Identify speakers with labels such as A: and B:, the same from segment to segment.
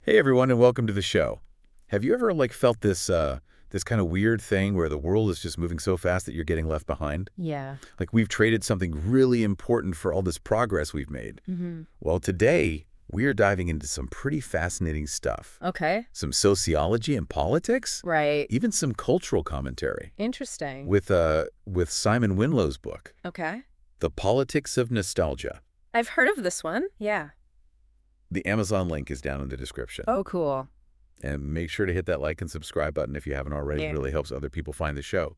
A: Hey everyone, and welcome to the show. Have you ever felt this kind of weird thing where the world is just moving so fast that you're getting left behind?
B: Yeah.
A: Like we've traded something really important for all this progress we've made. Well, today we're diving into some pretty fascinating stuff.
B: Okay.
A: Some sociology and politics,
B: Right.
A: even some cultural commentary
B: Interesting.
A: with Simon Winlow's book,
B: Okay.
A: The Politics of Nostalgia.
B: I've heard of this one. Yeah.
A: The Amazon link is down in the description.
B: Oh, cool.
A: And make sure to hit that like and subscribe button if you haven't already.
B: Yeah.
A: It really helps other people find the show.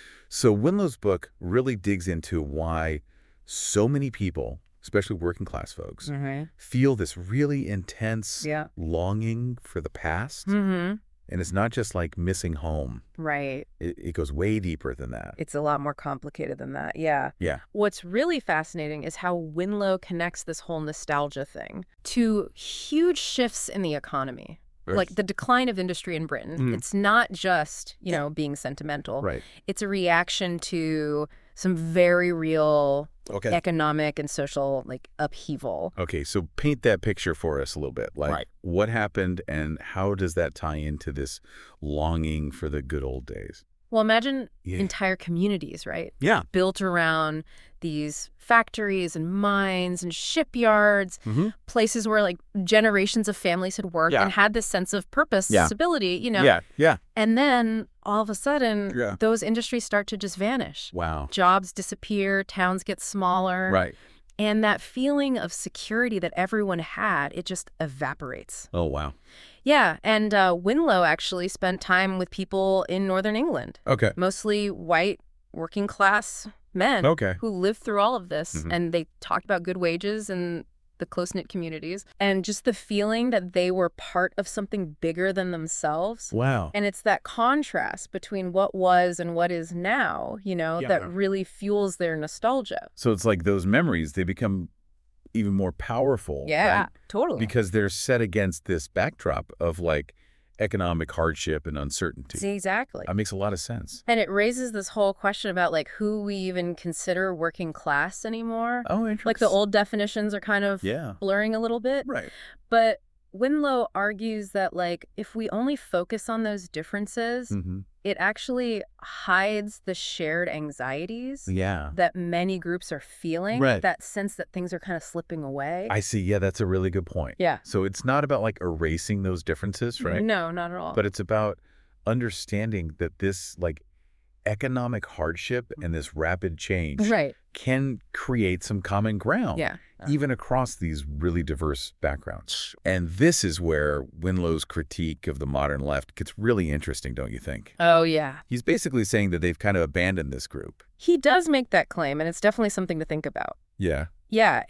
A: So Winlow's book really digs into why so many people, especially working class folks, feel this really intense
B: Yeah.
A: longing for the past.
B: Mm-hmm.
A: And it's not just like missing home.
B: Right.
A: It goes way deeper than that.
B: It's a lot more complicated than that. Yeah.
A: Yeah.
B: What's really fascinating is how Winlow connects this whole nostalgia thing to huge shifts in the economy. Like the decline of industry in Britain. It's not just, being sentimental.
A: Right.
B: It's a reaction to some very real
A: Okay.
B: economic and social upheaval.
A: Okay, so paint that picture for us a little bit.
B: Right.
A: What happened and how does that tie into this longing for the good old days?
B: Well, imagine
A: Yeah.
B: entire communities, right?
A: Yeah.
B: Built around these factories and mines and shipyards, places where generations of families had worked
A: Yeah.
B: and had this sense of purpose,
A: Yeah.
B: stability,
A: Yeah.
B: And then all of a sudden,
A: Yeah.
B: those industries start to just vanish.
A: Wow.
B: Jobs disappear, towns get smaller.
A: Right.
B: And that feeling of security that everyone had, it just evaporates.
A: Oh, wow.
B: Yeah, and Winlow actually spent time with people in Northern England.
A: Okay.
B: Mostly white, working class men
A: Okay.
B: who lived through all of this.
A: Mhm.
B: And they talked about good wages and the close-knit communities and just the feeling that they were part of something bigger than themselves.
A: Wow.
B: And it's that contrast between what was and what is now, that really fuels their nostalgia.
A: So it's like those memories, they become even more powerful. Right?
B: Totally.
A: Because they're set against this backdrop of economic hardship and uncertainty.
B: See, exactly.
A: That makes a lot of sense.
B: And it raises this whole question about who we even consider working class anymore.
A: Oh, interesting.
B: Like the old definitions are kind of
A: Yeah.
B: blurring a little bit.
A: Right.
B: But Winlow argues that if we only focus on those differences, it actually hides the shared anxieties
A: Yeah.
B: that many groups are feeling.
A: Right.
B: That sense that things are kind of slipping away.
A: I see. Yeah, that's a really good point.
B: Yeah.
A: So it's not about erasing those differences, right?
B: No, not at all.
A: But it's about understanding that this economic hardship and this rapid change
B: Right.
A: can create some common ground.
B: Yeah.
A: Even across these really diverse backgrounds. And this is where Winlow's critique of the modern left gets really interesting, don't you think?
B: Oh, yeah.
A: He's basically saying that they've kind of abandoned this group.
B: He does make that claim, and it's definitely something to think about.
A: Yeah.
B: Yeah,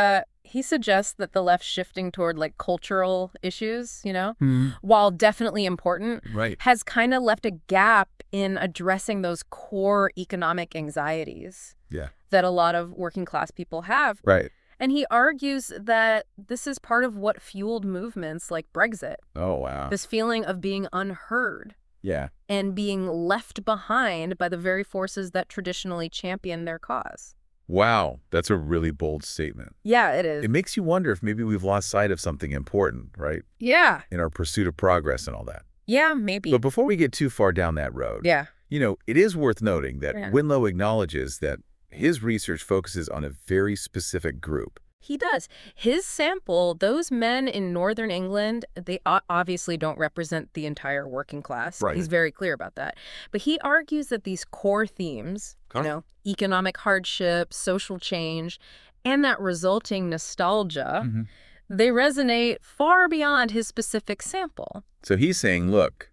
B: he suggests that the left shifting toward cultural issues, while definitely important,
A: Right.
B: has kind of left a gap in addressing those core economic anxieties
A: Yeah.
B: that a lot of working class people have.
A: Right.
B: And he argues that this is part of what fueled movements like Brexit,
A: Oh, wow.
B: this feeling of being unheard
A: Yeah.
B: and being left behind by the very forces that traditionally champion their cause.
A: Wow. That's a really bold statement.
B: Yeah, it is.
A: It makes you wonder if maybe we've lost sight of something important, right?
B: Yeah.
A: In our pursuit of progress and all that.
B: Yeah, maybe.
A: But before we get too far down that road,
B: Yeah.
A: it is worth noting that
B: Yeah.
A: Winlow acknowledges that his research focuses on a very specific group.
B: He does. His sample, those men in Northern England, they obviously don't represent the entire working class.
A: Right.
B: He's very clear about that. But he argues that these core themes, economic hardship, social change, and that resulting nostalgia, they resonate far beyond his specific sample.
A: So he's saying, look,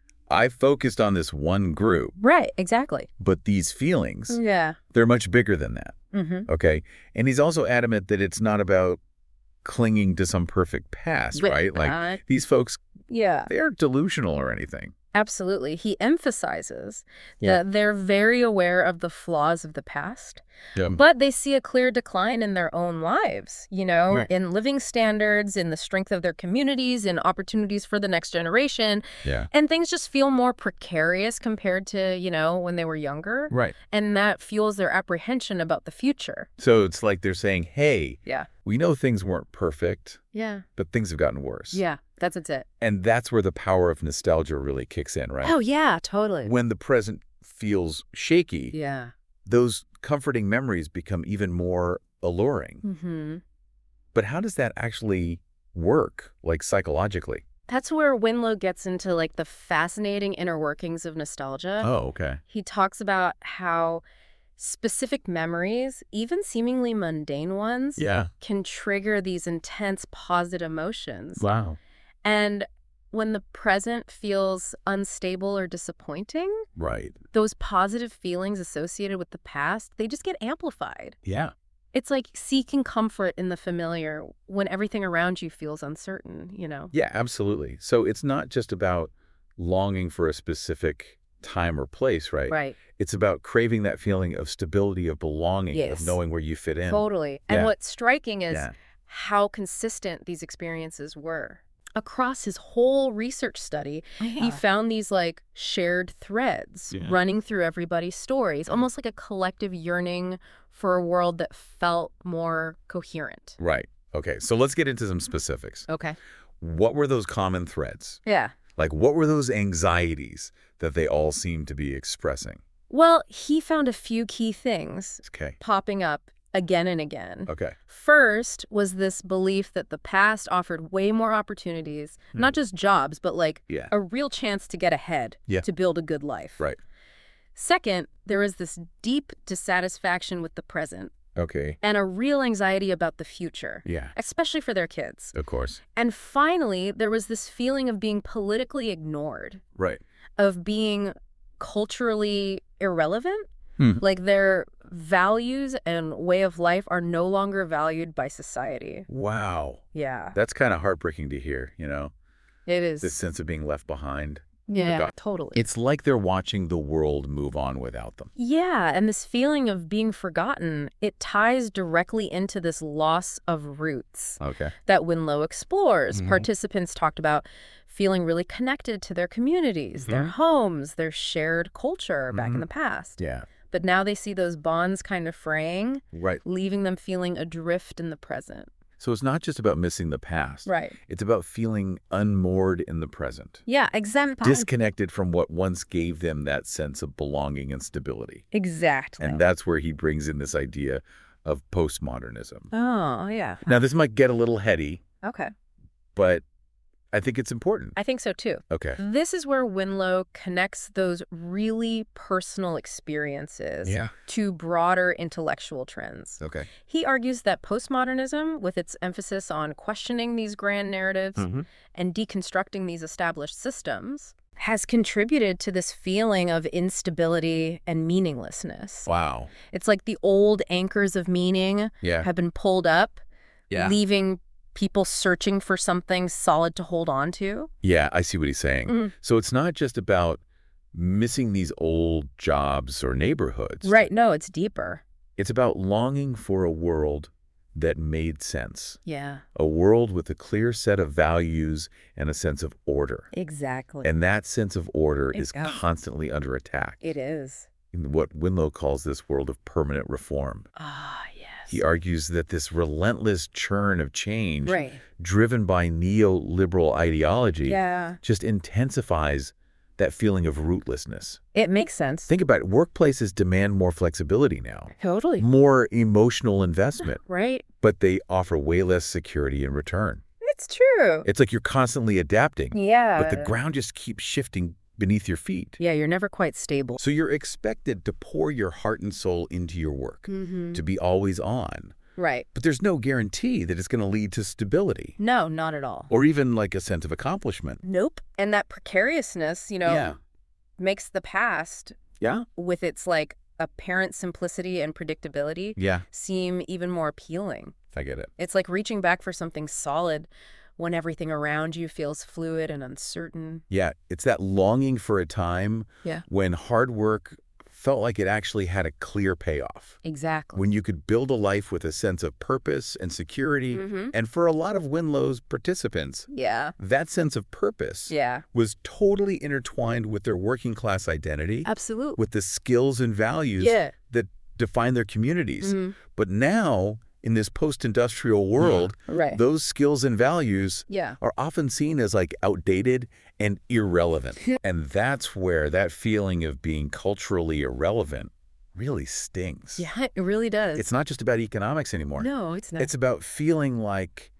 A: I focused on this one group,
B: Right, exactly.
A: but these feelings,
B: Yeah.
A: they're much bigger than that. Okay? And he's also adamant that it's not about clinging to some perfect past, right? These folks,
B: Yeah.
A: they aren't delusional or anything.
B: Absolutely. He emphasizes
A: Yeah.
B: that they're very aware of the flaws of the past,
A: Yeah.
B: but they see a clear decline in their own lives,
A: Right.
B: in living standards, in the strength of their communities, in opportunities for the next generation.
A: Yeah.
B: And things just feel more precarious compared to, when they were younger.
A: Right.
B: And that fuels their apprehension about the future.
A: So it's like they're saying, hey,
B: Yeah.
A: we know things weren't perfect,
B: Yeah.
A: but things have gotten worse.
B: Yeah. That's it.
A: And that's where the power of nostalgia really kicks in, right?
B: Oh, yeah, totally.
A: When the present feels shaky,
B: Yeah.
A: those comforting memories become even more alluring.
B: Mm-hmm.
A: But how does that actually work, like psychologically?
B: That's where Winlow gets into like the fascinating inner workings of nostalgia.
A: Oh, okay.
B: He talks about how specific memories, even seemingly mundane ones,
A: Yeah.
B: can trigger these intense positive emotions.
A: Wow.
B: And when the present feels unstable or disappointing,
A: Right.
B: those positive feelings associated with the past, they just get amplified.
A: Yeah.
B: It's like seeking comfort in the familiar when everything around you feels uncertain, you know?
A: Yeah, absolutely. So it's not just about longing for a specific time or place, right?
B: Right.
A: It's about craving that feeling of stability, of belonging,
B: Yes.
A: of knowing where you fit in.
B: Totally. And
A: Yeah.
B: what's striking is
A: Yeah.
B: how consistent these experiences were. Across his whole research study, he found these like shared threads running through everybody's stories, almost like a collective yearning for a world that felt more coherent.
A: Right. Okay. So let's get into some specifics.
B: Okay.
A: What were those common threads?
B: Yeah.
A: Like, what were those anxieties that they all seemed to be expressing?
B: Well, he found a few key things
A: Okay.
B: popping up again and again.
A: Okay.
B: First was this belief that the past offered way more opportunities, not just jobs, but like
A: Yeah.
B: a real chance to get ahead,
A: Yeah.
B: to build a good life.
A: Right.
B: Second, there was this deep dissatisfaction with the present
A: Okay.
B: and a real anxiety about the future,
A: Yeah.
B: especially for their kids.
A: Of course.
B: And finally, there was this feeling of being politically ignored,
A: Right.
B: of being culturally irrelevant.
A: Hmm.
B: Like their values and way of life are no longer valued by society.
A: Wow.
B: Yeah,
A: That's kind of heartbreaking to hear, you know,
B: it is.
A: this sense of being left behind.
B: Yeah,
A: forgot-
B: totally.
A: It's like they're watching the world move on without them.
B: Yeah, and this feeling of being forgotten, it ties directly into this loss of roots
A: Okay.
B: that Winlow explores.
A: Mhm.
B: Participants talked about feeling really connected to their communities, their homes, their shared culture back in the past.
A: Yeah.
B: But now they see those bonds kind of fraying,
A: Right.
B: leaving them feeling adrift in the present.
A: So it's not just about missing the past.
B: Right.
A: It's about feeling unmoored in the present.
B: Yeah, exactly.
A: Disconnected from what once gave them that sense of belonging and stability.
B: Exactly.
A: And that's where he brings in this idea of postmodernism.
B: Oh, yeah.
A: Now, this might get a little heady,
B: Okay.
A: but I think it's important.
B: I think so, too.
A: Okay.
B: This is where Winlow connects those really personal experiences to broader intellectual trends.
A: Okay.
B: He argues that postmodernism, with its emphasis on questioning these grand narratives and deconstructing these established systems, has contributed to this feeling of instability and meaninglessness.
A: Wow.
B: It's like the old anchors of meaning
A: Yeah.
B: have been pulled up,
A: Yeah.
B: leaving people searching for something solid to hold on to.
A: Yeah, I see what he's saying.
B: Mhm.
A: So it's not just about missing these old jobs or neighborhoods.
B: Right. No, it's deeper.
A: It's about longing for a world that made sense.
B: Yeah,
A: A world with a clear set of values and a sense of order.
B: exactly.
A: And that sense of order is
B: Yeah.
A: constantly under attack.
B: It is.
A: In what Winlow calls this world of permanent reform.
B: Ah, yes.
A: He argues that this relentless churn of change,
B: Right.
A: driven by neoliberal ideology,
B: Yeah.
A: just intensifies that feeling of rootlessness.
B: It makes sense.
A: Think about it. Workplaces demand more flexibility now,
B: Totally.
A: more emotional investment,
B: Right.
A: but they offer way less security in return.
B: It's true.
A: It's like you're constantly adapting,
B: Yeah.
A: but the ground just keeps shifting beneath your feet.
B: Yeah, you're never quite stable.
A: So you're expected to pour your heart and soul into your work, to be always on.
B: Right.
A: But there's no guarantee that it's going to lead to stability
B: No, not at all.
A: or even like a sense of accomplishment.
B: Nope. And that precariousness, makes the past,
A: Yeah.
B: with its like apparent simplicity and predictability,
A: Yeah.
B: seem even more appealing.
A: I get it.
B: It's like reaching back for something solid when everything around you feels fluid and uncertain.
A: Yeah. It's that longing for a time
B: Yeah.
A: when hard work felt like it actually had a clear payoff.
B: Exactly.
A: When you could build a life with a sense of purpose and security. And for a lot of Winlow's participants,
B: Yeah.
A: that sense of purpose
B: Yeah.
A: was totally intertwined with their working class identity,
B: Absolutely.
A: with the skills and values
B: Yeah.
A: that define their communities. But now, in this post-industrial world, those skills and values are often seen as like outdated and irrelevant. And that's where that feeling of being culturally irrelevant really stings.
B: Yeah, it really does.
A: It's not just about economics anymore.
B: No, it's not.
A: It's about feeling like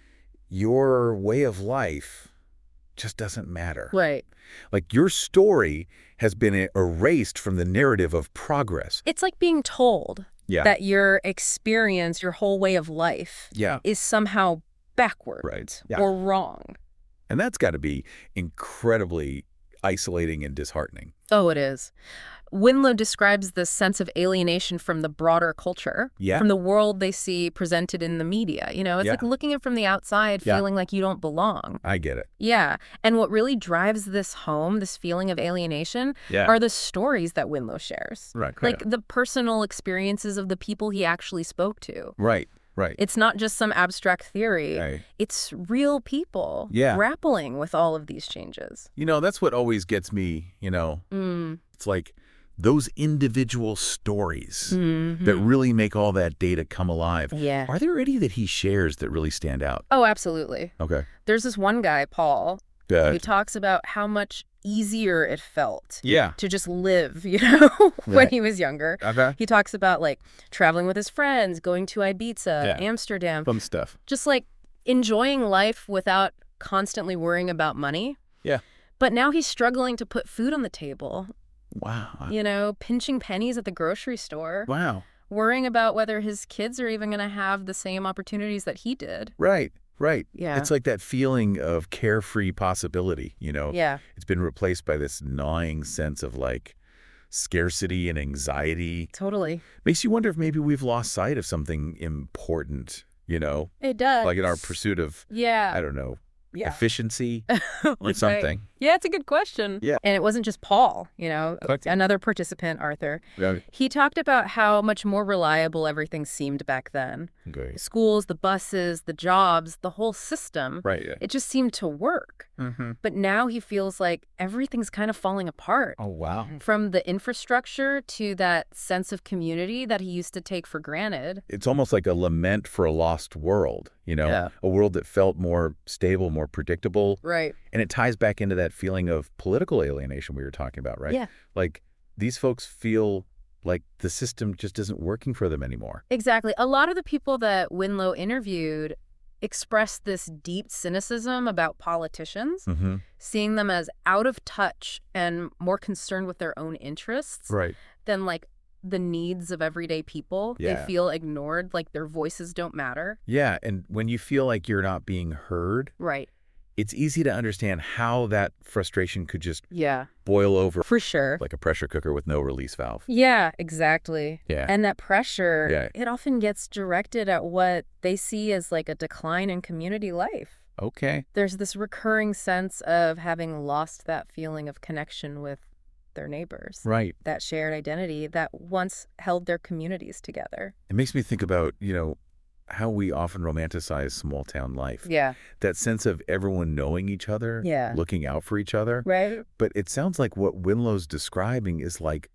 A: your way of life just doesn't matter.
B: Right.
A: Like your story has been erased from the narrative of progress.
B: It's like being told that your experience, your whole way of life is somehow backward or wrong.
A: And that's got to be incredibly isolating and disheartening.
B: Oh, it is. Winlow describes this sense of alienation from the broader culture, from the world they see presented in the media. You know, it's like looking at it from the outside, feeling like you don't belong.
A: I get it.
B: Yeah. And what really drives this home, this feeling of alienation, are the stories that Winlow shares.
A: Right.
B: Like the personal experiences of the people he actually spoke to.
A: Right.
B: It's not just some abstract theory. It's real people grappling with all of these changes.
A: You know, that's what always gets me, you know. It's like those individual stories that really make all that data come alive.
B: Yeah.
A: Are there any that he shares that really stand out?
B: Oh, absolutely.
A: Okay.
B: There's this one guy, Paul, who talks about how much easier it felt to just live, you know, when he was younger.
A: Okay.
B: He talks about, like, traveling with his friends, going to Ibiza, Amsterdam.
A: Fun stuff.
B: Just, like, enjoying life without constantly worrying about money.
A: Yeah.
B: But now he's struggling to put food on the table.
A: Wow.
B: You know, pinching pennies at the grocery store.
A: Wow.
B: Worrying about whether his kids are even going to have the same opportunities that he did.
A: Right.
B: Yeah.
A: It's like that feeling of carefree possibility, you know?
B: Yeah.
A: It's been replaced by this gnawing sense of like scarcity and anxiety.
B: Totally.
A: Makes you wonder if maybe we've lost sight of something important, you know?
B: It does.
A: Like in our pursuit of, I don't know, efficiency or something.
B: Yeah, it's a good question.
A: Yeah.
B: And it wasn't just Paul, you know, another participant, Arthur. He talked about how much more reliable everything seemed back then.
A: Okay.
B: Schools, the buses, the jobs, the whole system.
A: Right.
B: It just seemed to work. But now he feels like everything's kind of falling apart.
A: Oh, wow.
B: From the infrastructure to that sense of community that he used to take for granted.
A: It's almost like a lament for a lost world, you know, a world that felt more stable, more predictable.
B: Right.
A: And it ties back into that feeling of political alienation we were talking about, right?
B: Yeah.
A: Like these folks feel like the system just isn't working for them anymore.
B: Exactly. A lot of the people that Winlow interviewed expressed this deep cynicism about politicians, seeing them as out of touch and more concerned with their own interests than like the needs of everyday people. They feel ignored, like their voices don't matter.
A: Yeah, and when you feel like you're not being heard, it's easy to understand how that frustration could just boil over.
B: For sure.
A: Like a pressure cooker with no release valve.
B: Yeah, exactly.
A: Yeah.
B: And that pressure, it often gets directed at what they see as like a decline in community life.
A: Okay.
B: There's this recurring sense of having lost that feeling of connection with their neighbors.
A: Right.
B: That shared identity that once held their communities together.
A: It makes me think about, you know, how we often romanticize small town life.
B: Yeah.
A: That sense of everyone knowing each other, looking out for each other.
B: Right.
A: But it sounds like what Winlow's describing is like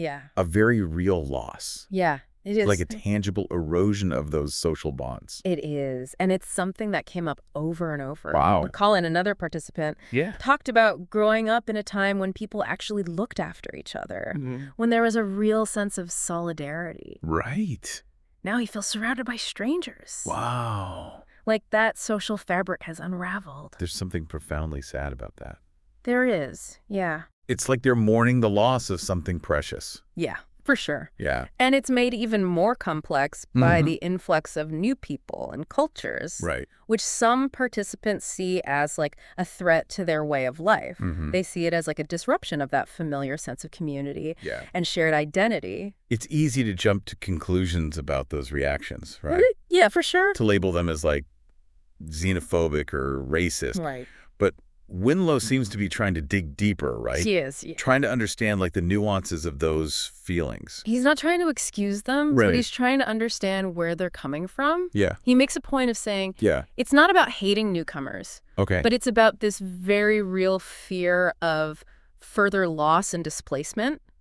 B: a
A: very real loss.
B: Yeah, it is.
A: Like a tangible erosion of those social bonds.
B: It is. And it's something that came up over and over.
A: Wow.
B: Colin, another participant, talked about growing up in a time when people actually looked after each other, when there was a real sense of solidarity.
A: Right.
B: Now he feels surrounded by strangers.
A: Wow.
B: Like that social fabric has unraveled.
A: There's something profoundly sad about that.
B: There is, yeah.
A: It's like they're mourning the loss of something precious.
B: Yeah, for sure.
A: Yeah.
B: And it's made even more complex by the influx of new people and cultures, which some participants see as like a threat to their way of life. They see it as like a disruption of that familiar sense of community and shared identity.
A: It's easy to jump to conclusions about those reactions, right?
B: Yeah, for sure.
A: To label them as like xenophobic or racist.
B: Right.
A: But Winlow seems to be trying to dig deeper, right?
B: He is. Yeah.
A: Trying to understand like the nuances of those feelings.
B: He's not trying to excuse them, but he's trying to understand where they're coming from.
A: Yeah.
B: He makes a point of saying, it's not about hating newcomers, but it's about this very real fear of further loss and displacement.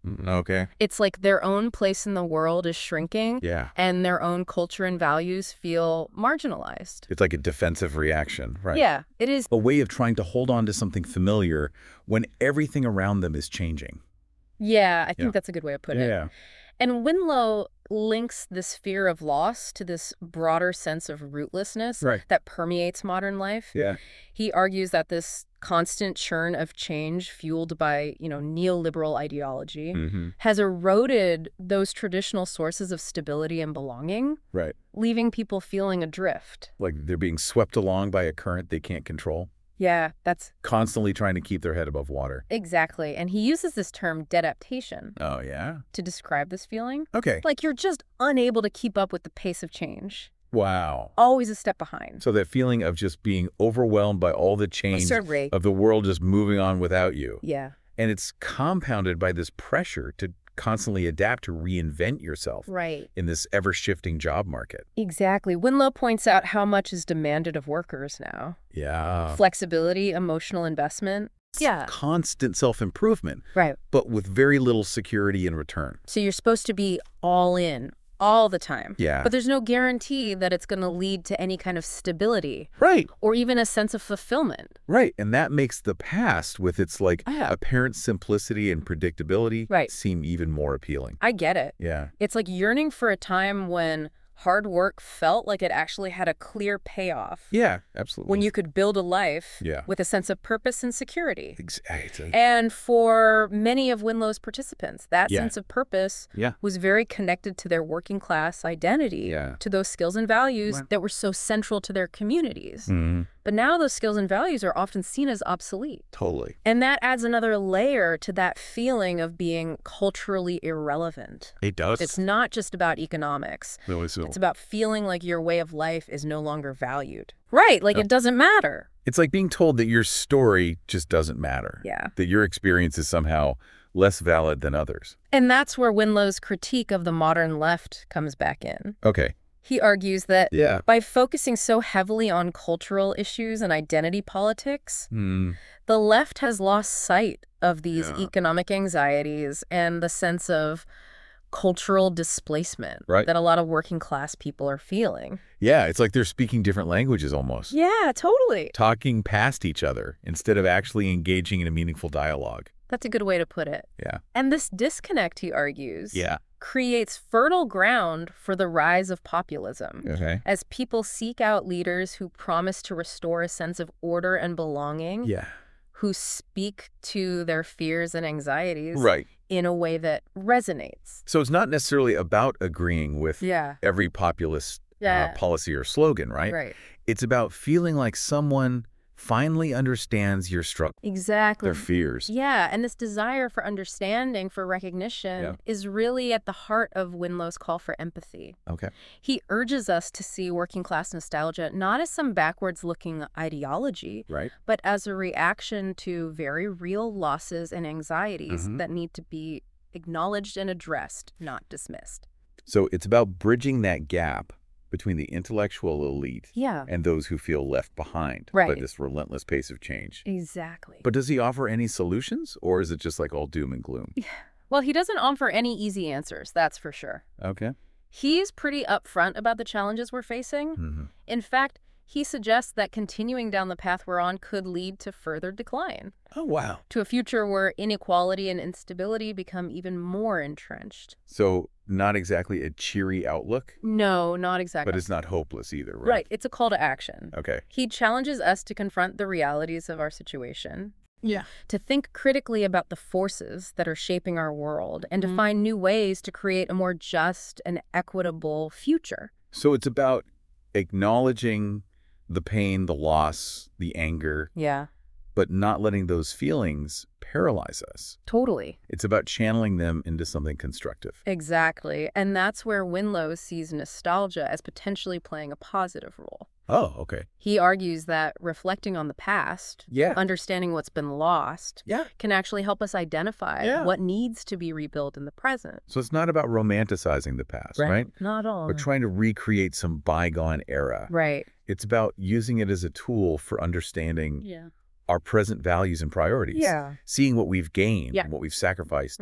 A: Okay.
B: It's like their own place in the world is shrinking.
A: Yeah.
B: And their own culture and values feel marginalized.
A: It's like a defensive reaction, right?
B: Yeah, it is.
A: A way of trying to hold on to something familiar when everything around them is changing.
B: Yeah, I think that's a good way of putting it.
A: Yeah.
B: And Winlow links this fear of loss to this broader sense of rootlessness that permeates modern life.
A: Yeah.
B: He argues that this constant churn of change fueled by, neoliberal ideology has eroded those traditional sources of stability and belonging, leaving people feeling adrift.
A: Like they're being swept along by a current they can't control.
B: Yeah, that's...
A: Constantly trying to keep their head above water.
B: Exactly. And he uses this term deadaptation.
A: Oh, yeah?
B: To describe this feeling.
A: Okay.
B: Like you're just unable to keep up with the pace of change.
A: Wow.
B: Always a step behind.
A: So that feeling of just being overwhelmed by all the change of the world just moving on without you.
B: Yeah.
A: And it's compounded by this pressure to constantly adapt, to reinvent yourself in this ever-shifting job market.
B: Exactly. Winlow points out how much is demanded of workers now.
A: Yeah.
B: Flexibility, emotional investment. Yeah.
A: Constant self-improvement.
B: Right.
A: But with very little security in return.
B: So you're supposed to be all in all the time.
A: Yeah.
B: But there's no guarantee that it's going to lead to any kind of stability.
A: Right.
B: Or even a sense of fulfillment.
A: Right. And that makes the past, with its apparent simplicity and predictability, seem even more appealing.
B: I get it.
A: Yeah.
B: It's like yearning for a time when hard work felt like it actually had a clear payoff.
A: Yeah, absolutely.
B: When you could build a life with a sense of purpose and security.
A: Exactly.
B: And for many of Winlow's participants, that sense of purpose was very connected to their working class identity, to those skills and values that were so central to their communities. But now those skills and values are often seen as obsolete.
A: Totally.
B: And that adds another layer to that feeling of being culturally irrelevant.
A: It does.
B: It's not just about economics.
A: Really so.
B: It's about feeling like your way of life is no longer valued. Right, like it doesn't matter.
A: It's like being told that your story just doesn't matter.
B: Yeah.
A: That your experience is somehow less valid than others.
B: And that's where Winlow's critique of the modern left comes back in.
A: Okay.
B: He argues that by focusing so heavily on cultural issues and identity politics, the left has lost sight of these economic anxieties and the sense of cultural displacement that a lot of working class people are feeling.
A: Yeah, it's like they're speaking different languages almost.
B: Yeah, totally.
A: Talking past each other instead of actually engaging in a meaningful dialogue.
B: That's a good way to put it.
A: Yeah.
B: And this disconnect, he argues, creates fertile ground for the rise of populism.
A: Okay.
B: As people seek out leaders who promise to restore a sense of order and belonging.
A: Yeah.
B: Who speak to their fears and anxieties in a way that resonates.
A: So it's not necessarily about agreeing with every populist policy or slogan, right?
B: Right.
A: It's about feeling like someone finally understands your struggle.
B: Exactly.
A: Their fears.
B: Yeah, and this desire for understanding, for recognition, is really at the heart of Winlow's call for empathy.
A: Okay.
B: He urges us to see working class nostalgia not as some backwards-looking ideology, but as a reaction to very real losses and anxieties that need to be acknowledged and addressed, not dismissed.
A: So it's about bridging that gap between the intellectual elite and those who feel left behind by this relentless pace of change.
B: Exactly.
A: But does he offer any solutions, or is it just like all doom and gloom?
B: Well, he doesn't offer any easy answers, that's for sure.
A: Okay.
B: He's pretty upfront about the challenges we're facing. In fact, he suggests that continuing down the path we're on could lead to further decline.
A: Oh, wow.
B: To a future where inequality and instability become even more entrenched.
A: So not exactly a cheery outlook?
B: No, not exactly.
A: But it's not hopeless either, right?
B: Right. It's a call to action.
A: Okay.
B: He challenges us to confront the realities of our situation.
C: Yeah.
B: To think critically about the forces that are shaping our world and to find new ways to create a more just and equitable future.
A: So it's about acknowledging the pain, the loss, the anger.
B: Yeah.
A: But not letting those feelings paralyze us.
B: Totally.
A: It's about channeling them into something constructive.
B: Exactly. And that's where Winlow sees nostalgia as potentially playing a positive role.
A: Oh, okay.
B: He argues that reflecting on the past, understanding what's been lost, can actually help us identify what needs to be rebuilt in the present.
A: So it's not about romanticizing the past, right?
B: Not at all.
A: But trying to recreate some bygone era.
B: Right.
A: It's about using it as a tool for understanding our present values and priorities.
B: Yeah.
A: Seeing what we've gained and what we've sacrificed.
B: Right.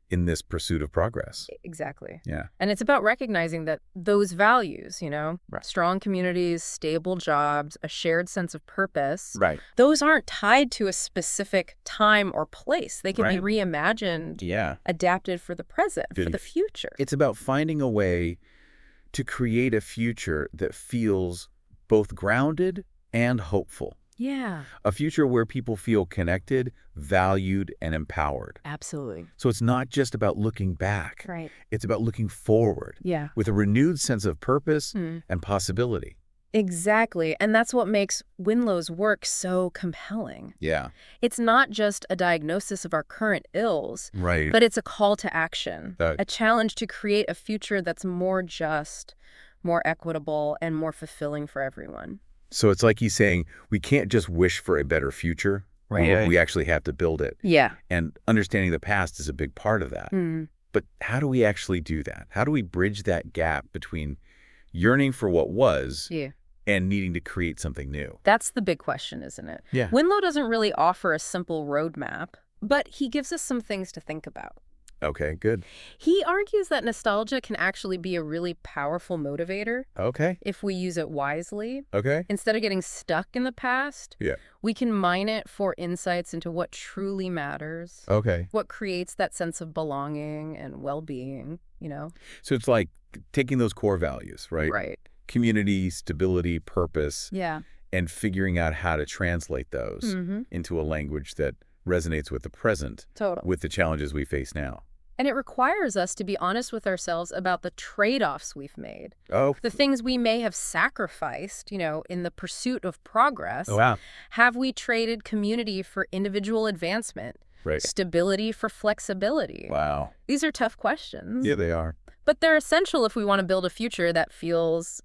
A: in this pursuit of progress.
B: Exactly.
A: Yeah.
B: And it's about recognizing that those values, strong communities, stable jobs, a shared sense of purpose, those aren't tied to a specific time or place. They can be reimagined, adapted for the present, for the future.
A: It's about finding a way to create a future that feels both grounded and hopeful.
B: Yeah.
A: A future where people feel connected, valued, and empowered.
B: Absolutely.
A: So it's not just about looking back.
B: Right.
A: It's about looking forward.
B: Yeah.
A: With a renewed sense of purpose and possibility.
B: Exactly. And that's what makes Winlow's work so compelling.
A: Yeah.
B: It's not just a diagnosis of our current ills, but it's a call to action, a challenge to create a future that's more just, more equitable, and more fulfilling for everyone.
A: So it's like he's saying, we can't just wish for a better future. We actually have to build it.
B: Yeah.
A: And understanding the past is a big part of that. But how do we actually do that? How do we bridge that gap between yearning for what was and needing to create something new?
B: That's the big question, isn't it?
A: Yeah.
B: Winlow doesn't really offer a simple roadmap, but he gives us some things to think about.
A: Okay, good.
B: He argues that nostalgia can actually be a really powerful motivator.
A: Okay.
B: If we use it wisely.
A: Okay.
B: Instead of getting stuck in the past, we can mine it for insights into what truly matters.
A: Okay.
B: What creates that sense of belonging and well-being,
A: So it's like taking those core values, right?
B: Right.
A: Community, stability, purpose.
B: Yeah.
A: And figuring out how to translate those into a language that resonates with the present, with the challenges we face now.
B: And it requires us to be honest with ourselves about the trade-offs we've made.
A: Oh.
B: The things we may have sacrificed, in the pursuit of progress.
A: Oh, wow.
B: Have we traded community for individual advancement?
A: Right.
B: Stability for flexibility?
A: Wow.
B: These are tough questions.
A: Yeah, they are.
B: But they're essential if we want to build a future that feels,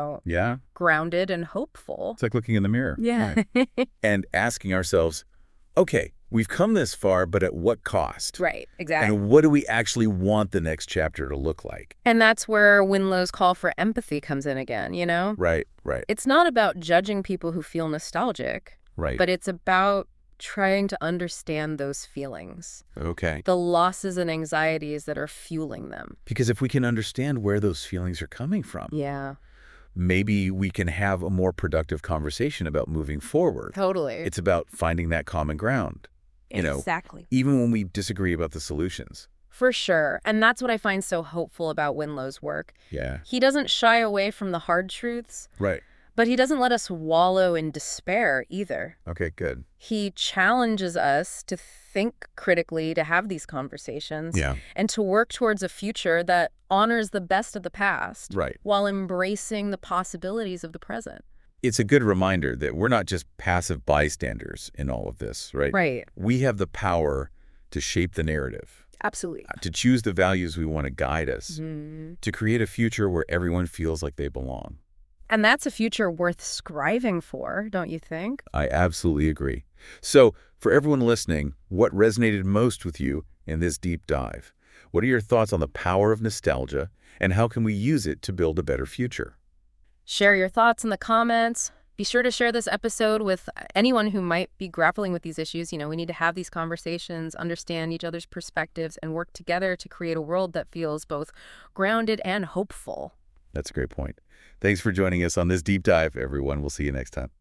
B: grounded and hopeful.
A: It's like looking in the mirror.
B: Yeah.
A: Right. And asking ourselves, okay, we've come this far, but at what cost?
B: Right, exactly.
A: And what do we actually want the next chapter to look like?
B: And that's where Winlow's call for empathy comes in again,
A: Right.
B: It's not about judging people who feel nostalgic.
A: Right.
B: But it's about trying to understand those feelings.
A: Okay.
B: The losses and anxieties that are fueling them.
A: Because if we can understand where those feelings are coming from.
B: Yeah.
A: Maybe we can have a more productive conversation about moving forward.
B: Totally.
A: It's about finding that common ground.
B: Exactly.
A: Even when we disagree about the solutions.
B: For sure. And that's what I find so hopeful about Winlow's work.
A: Yeah.
B: He doesn't shy away from the hard truths.
A: Right.
B: But he doesn't let us wallow in despair either.
A: Okay, good.
B: He challenges us to think critically, to have these conversations, and to work towards a future that honors the best of the past, while embracing the possibilities of the present.
A: It's a good reminder that we're not just passive bystanders in all of this, right?
B: Right.
A: We have the power to shape the narrative.
B: Absolutely.
A: To choose the values we want to guide us, to create a future where everyone feels like they belong.
B: And that's a future worth striving for, don't you think?
A: I absolutely agree. So, for everyone listening, what resonated most with you in this deep dive? What are your thoughts on the power of nostalgia, and how can we use it to build a better future?
B: Share your thoughts in the comments. Be sure to share this episode with anyone who might be grappling with these issues. We need to have these conversations, understand each other's perspectives, and work together to create a world that feels both grounded and hopeful.
A: That's a great point. Thanks for joining us on this deep dive, everyone. We'll see you next time.